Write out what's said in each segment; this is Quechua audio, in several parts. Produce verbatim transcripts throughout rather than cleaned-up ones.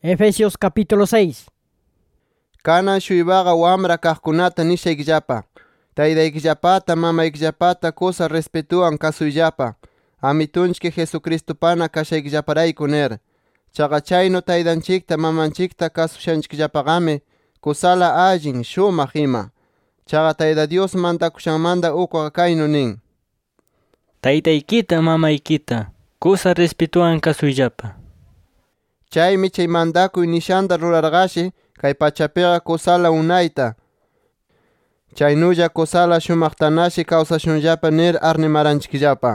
Efesios capítulo seis. Kanan shuybaqa wamra kaqkunata nishaykillapa. Taytaykillapata mamaykillapata kusa respetuwan kasuyllapa. Amitunchik Jesucristopana kashaykillaparayku ner. Chaqa chayno taytanchikta mamanchikta kasushanchikllapaqami kusala allin shumaq ima. Chaqa Tayta Dios mantakushanmanta ukqa kaynu nin: Taytaykita mamaykita kusa respetuwan kasuyllapa. Chaymi chay mandakuy nishanta rurarqashi kay pachapiqa kusala unayta. Chaynulla kusala shumaqtanashi kawsashunllapa nir arnimaranchikllapa.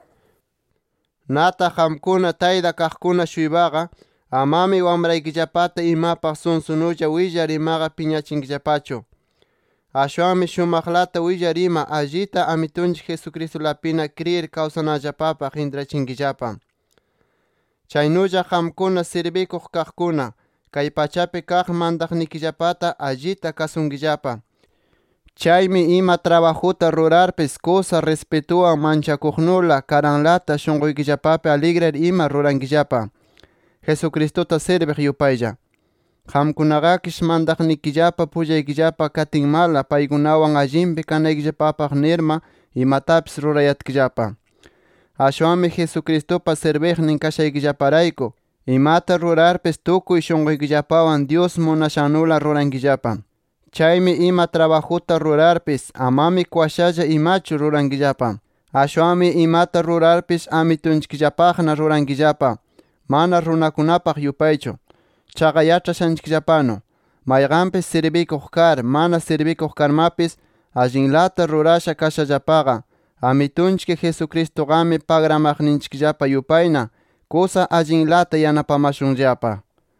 Nata qamkuna tayta kaqkuna shuybaqa amami wamraykillapata imapaq sunsunulla willar imaqa piñachinkillapachu. Ashwanmi shumaqlata willar ima allita Amitunchik Jesucristolapina creer kawsanallapapaq intrachinkillapa. Chaynulla qamkuna sirbikuq kaqkuna kay pachapi kaq mantaqnikillapata allita kasunkillapa. Chaymi ima trabajuta rurarpis kusa respetuwan manchakuqnula karanlata shunquykillapapi alegrar ima rurankillapa. Jesucristota sirbiq yupaylla. Qamkunaqakish mantaqnikillapa pullaykillapa katinmala paykunawan allinpi kanaykillapapaq nirma imatapis rurayatkillapa. Ashwanmi Jesucristopa sirbiqnin kashaykillaparayku imata rurarpis tukuy shunquykillapawan Dios munashanula rurankillapa. Chaymi ima trabajuta rurarpis amami kuashalla imachu rurankillapa. Ashwanmi imata rurarpis Amitunchikllapaqna rurankillapa, mana runakunapaq yupaychu. Chaqa yachashanchikllapanu mayqanpis sirbikuq kar mana sirbikuq karmapis allinlata rurasha kashallapaqa Amitunchik Jesucristoqami pagramaqninchikllapa yupayna kusa allinlata yanapamashunllapa.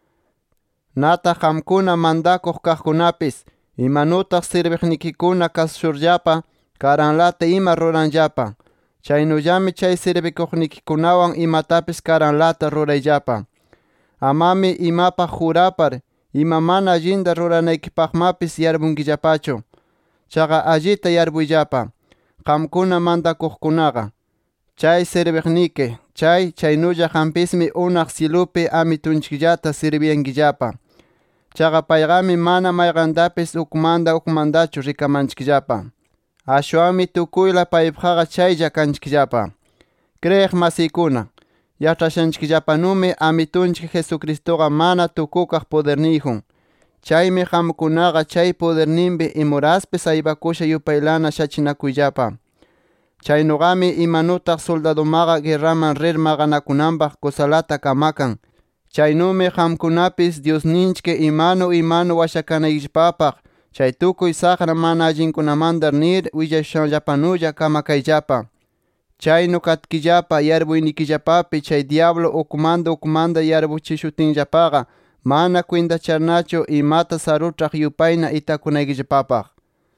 Nata qamkuna mandakuq kaqkunapis imanutaq sirbiqnikikuna kasushurllapa karanlata ima ruranllapa. Chaynullami chay sirbikuqnikikunawan imatapis karanlata rurayllapa. Amami imapaq jurapar ima mana allinta ruranaykipaqmapis yarbunkillapachu. Chaqa allita yarbuyllapa qamkuna mantakuqkunaqa. Chay sirbiqniki chay chaynulla qampismi unaq cielupi Amitunchikllata sirbiyankillapa. Chaqa payqami mana mayqantapis ukmanta ukmantachu rikamanchikllapa. Ashwanmi tukuyla paypaqqa chaylla kanchikllapa. Kriyiq masiykuna, yachashanchikllapanumi Amitunchik Jesucristoqa mana tukukaq poderniyjun. Chaymi qamkunaqa chay poderninpi imuraspis aybakusha yupaylana shachinakuyllapa. Chaynuqami imanutaq soldadumaqa guerraman rir maqanakunanpaq kusalata kamakan. Chaynumi qamkunapis Diosninchik imanu imanu washakanaykillapapaq chay tukuy saqra mana allinkunamanta nir willashanllapanulla kamakayllapa. Chaynu katkillapa yarbuynikillapapi chay diablo ukmanta ukmanta yarbuchishutinllapaqa mana kwintacharnachu imata sarutraq yupayna itakunaykillapapaq.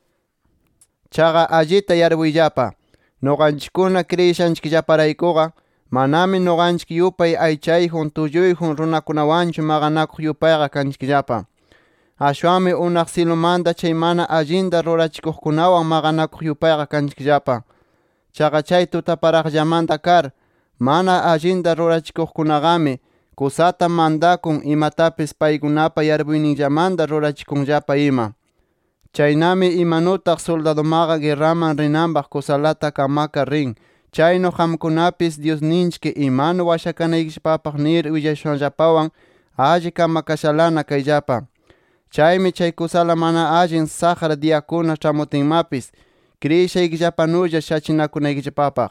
Chaqa allita yarbuyllapa. Noqanchikkuna kriyishanchikllaparaykuqa manami noqanchik yupay aychayjun tulluyjun runakunawanchu maqanakuq yupayqa kanchikllapa. Ashwanmi unaq cielomanta chay mana allinta rurachikuqkunawan maqanakuq yupayqa kanchikllapa. Chaqa chay tutaparaqllamanta kar mana allinta rurachikuqkunaqami kusata mantakun imatapis paykunapa yarbuyninllamanta rurachikunllapa ima. Chaynami imanutaq soldadumaqa guerraman rinanpaq kusalata kamaka rin. Chayno qamkunapis Diosninchik imanu washakanaykillapapaq nir willashunllapawan alli kamakashalana kayllapa. Chaymi chay kusala mana allin saqra diyakuna chamutinmapis kriyishaykillapanulla shachinakunaykillapapaq.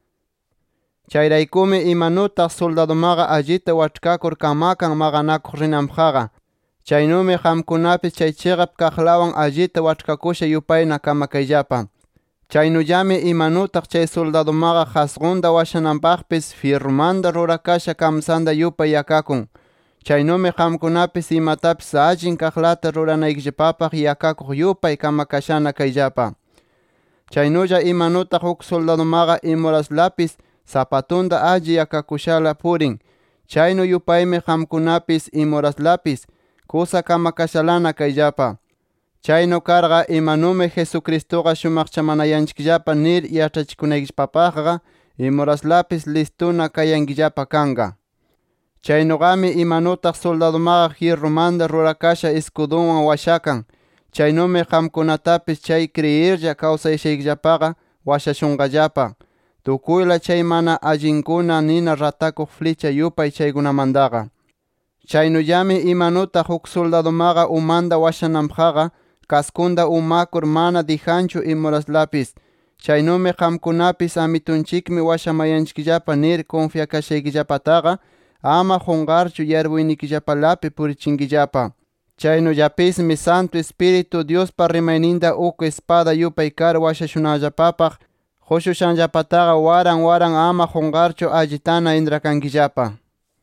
Chayraykumi imanutaq soldadumaqa allita wachkakur kamakan maqanakuq rinanpaqqa. Chaynumi qamkunapis chay chiqap kaqlawan allita wachkakusha yupayna kamakayllapa. Chaynullami imanutaq chay soldadumaqa hasqunta washananpaqpis fierrumanta rurakasha kamsanta yupay yakakun. Chaynumi qamkunapis imatapis allin kaqlata ruranaykillapapaq yakakuq yupay kamakashana kayllapa. Chaynulla imanutaq huk soldadumaqa imuraslapis zapatunta alli yakakushala purin. Chaynu yupaymi qamkunapis imuraslapis kusa kamakashalana kayllapa. Chayno karqa imanumi Jesucristoqa shumaqchamanayanchikllapa nir yachachikunaykillapapaqqa imuraslapis listuna kayankillapa kanqa. Chaynogami imanutaq soldadomaqa hierrumanta rurakasha escudunwan washakan. Chaynumi qamkunatapis chay creerlla kawsayshaykillapaqa washashunqallapa. Tukuyla chay mana allinkuna nina ratakuq flecha yupay chaykunamantaqa. Chaynullami imanutaq huk soldadomaqa umanta washananpaqqa kaskunda umakur mana dijanchu imuraslapis. Chaynumi qamkunapis amitunchikmi washamayanchikllapa nir confiakashaykillapataqa ama qunqarchu yarpuynikillapalapi purichinkillapa. Chaynullapismi Santo Espíritu Diospa rimayninta uk espada yupay kar washashunallapapaq qushushanllapataqa waran waran ama qunqarchu allitana intrakankillapa.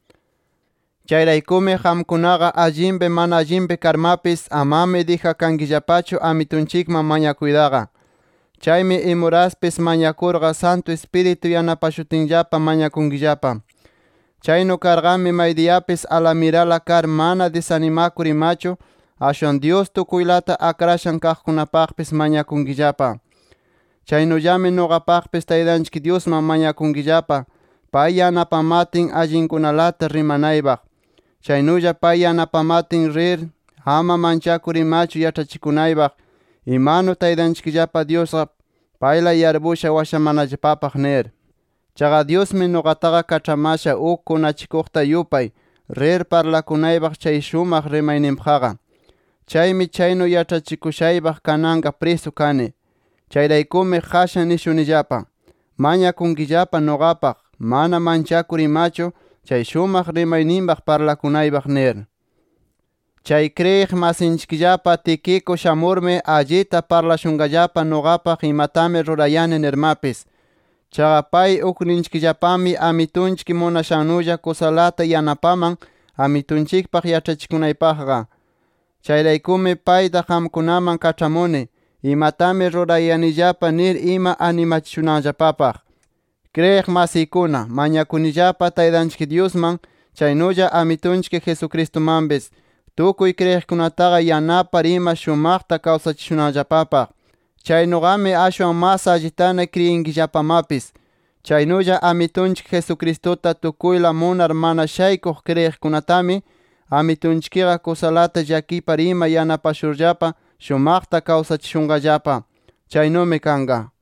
Chayraykumi qamkunaqa allinpi mana allinpi karmapis amami dijakankillapachu amitunchikman mañakuydaqa. Chaymi imuraspis mañakurqa Santo Espíritu yanapashutinllapa mañakunkillapa. Chaynu karqami maydiyapis alamirala kar mana desanimakur imachu, ashwan Dios tukuylata akrashan kaqkunapaqpis mañakunkillapa. Chaynullami nuqapaqpis Taytanchik Diosman mañakunkillapa, pay yanapamatin allinkunalata rimanaypaq. Chaynulla pay yanapamatin rir ama manchakur imachu yachachikunaybaq, imanu Taytanchikllapa Diosqa payla yarbusha washamanallapapaq nir. Chaqa Diosmi nuqataqa kach'amasha uk kunachikuqta yupay rir parlakunaybaq chay shumaq rimayninpaqqa. Chaymi chaynu yachachikushaypaq kananqa presu kani. Chayraykumi qashan nishunillapa, mañakunkillapa nuqapaq mana manchakur imachu chay shumaq rimayninpaq parlakunaypaq nir. Chay kriyiq masinchikllapa Tiquico shamurmi allita parlashunqallapa nuqapaq imatami rurayani nirmapis. Chaqa pay ukninchikllapami amitunchik munashannulla kusalata yanapaman amitunchikpaq yachachikunaypaqqa. Chayraykumi payta qamkunaman kach'amuni, imatami rurayanillapa nir ima animachishunanllapapaq. Kriyiq masiykuna, mañakunillapa Taytanchik Diosman, chaynulla amitunchik Jesucristomanpis, tukuy kriyiqkunataqa yanapar ima shumaqta kawsachishunanllapapaq. Chaynuqami ashwan mas allitana kriyinkillapamapis. Chaynulla amitunchik Jesucristota tukuyla munar mana shaykuq kriyiqkunatami amitunchikqa kusalata llakipar ima yanapashurllapa shumaqta kawsachishunqallapa. Chaynumi kanqa.